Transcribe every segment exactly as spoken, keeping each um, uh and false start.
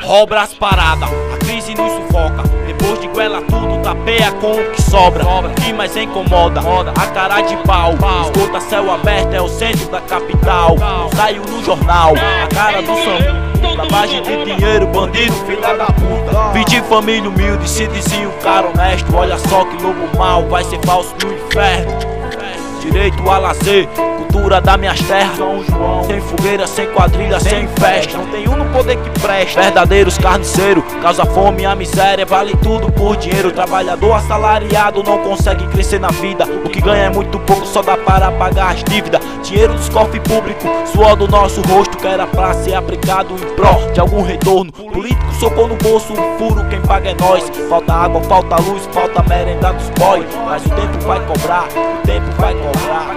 Cobra as paradas, a crise nos sufoca. Depois de goela tudo, tapeia com o que sobra. O que mais incomoda, a cara de pau. Escuta céu aberto, é o centro da capital. Saiu no jornal, a cara do São. Lavagem de dinheiro, bandido, filha da puta. Vim de família humilde, se dizia um cara honesto. Olha só que lobo mal, vai ser falso no inferno. Direito a lazer, cultura das minhas terras. São João, sem fogueira, sem quadrilha, sem festa. Não tem um no poder que presta. Verdadeiros carniceiros, causa fome e a miséria. Vale tudo por dinheiro. Trabalhador assalariado não consegue crescer na vida. O que ganha é muito pouco, só dá para pagar as dívidas. Dinheiro dos cofres públicos, suor do nosso rosto, que era pra ser aplicado em pró de algum retorno. Político socou no bolso, um furo, quem paga é nós. Falta água, falta luz, falta merenda dos boy. Mas o tempo vai cobrar, o tempo vai cobrar.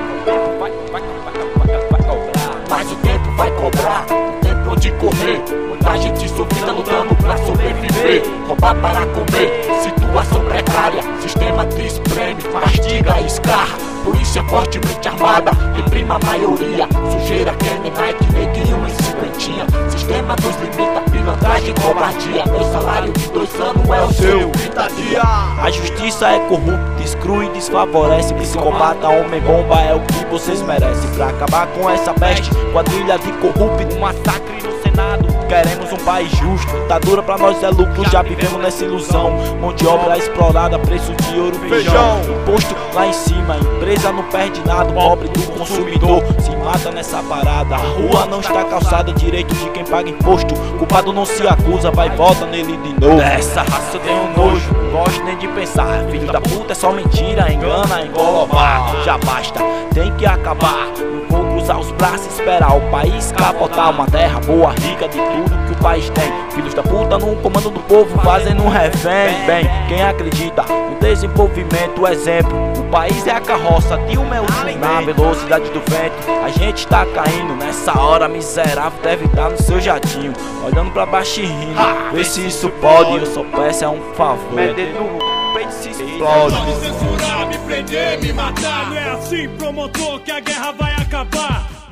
Mas o tempo vai cobrar, o tempo de correr. Muita gente sofrida lutando pra sobreviver. Roubar para comer, situação precária. Sistema te espreme, mastiga e escarra. Polícia fortemente armada, reprima a maioria. Sujeira, Kenny, Nike, neguinho e cinquentinha. Sistema nos limita, pilantragem e covardia. Meu salário de dois anos é o seu, trinta dias. A justiça é corrupta, exclui e desfavorece. Psicopata, homem bomba é o que vocês merecem. Pra acabar com essa peste, quadrilha de corrupto, um massacre no Senado. Queremos um país justo, tá dura pra nós é lucro. Já vivemos nessa ilusão, mão de obra explorada, preço de ouro, feijão. Imposto lá em cima, empresa não perde nada. O pobre do consumidor se mata nessa parada. A rua não está calçada, direito de quem paga imposto. Culpado não se acusa, vai e volta nele de novo. Dessa raça eu tenho nojo, não gosto nem de pensar. Filho da puta é só mentira, engana, engolobar. Já basta, tem que acabar. Não vou cruzar os braços e esperar o país capotar. Uma terra boa, rica de tudo que o país tem. Filhos da puta no comando do povo, fazendo um refém. Bem, quem acredita no desenvolvimento, o exemplo. O país é a carroça de um meu na velocidade do vento. A gente tá caindo, nessa hora miserável deve estar no seu jatinho, olhando pra baixo e rindo. Vê se isso pode, eu só peço é um favor. Se explode. Me censurar, me prender, me matar. Não é assim, promotor, que a guerra vai acabar.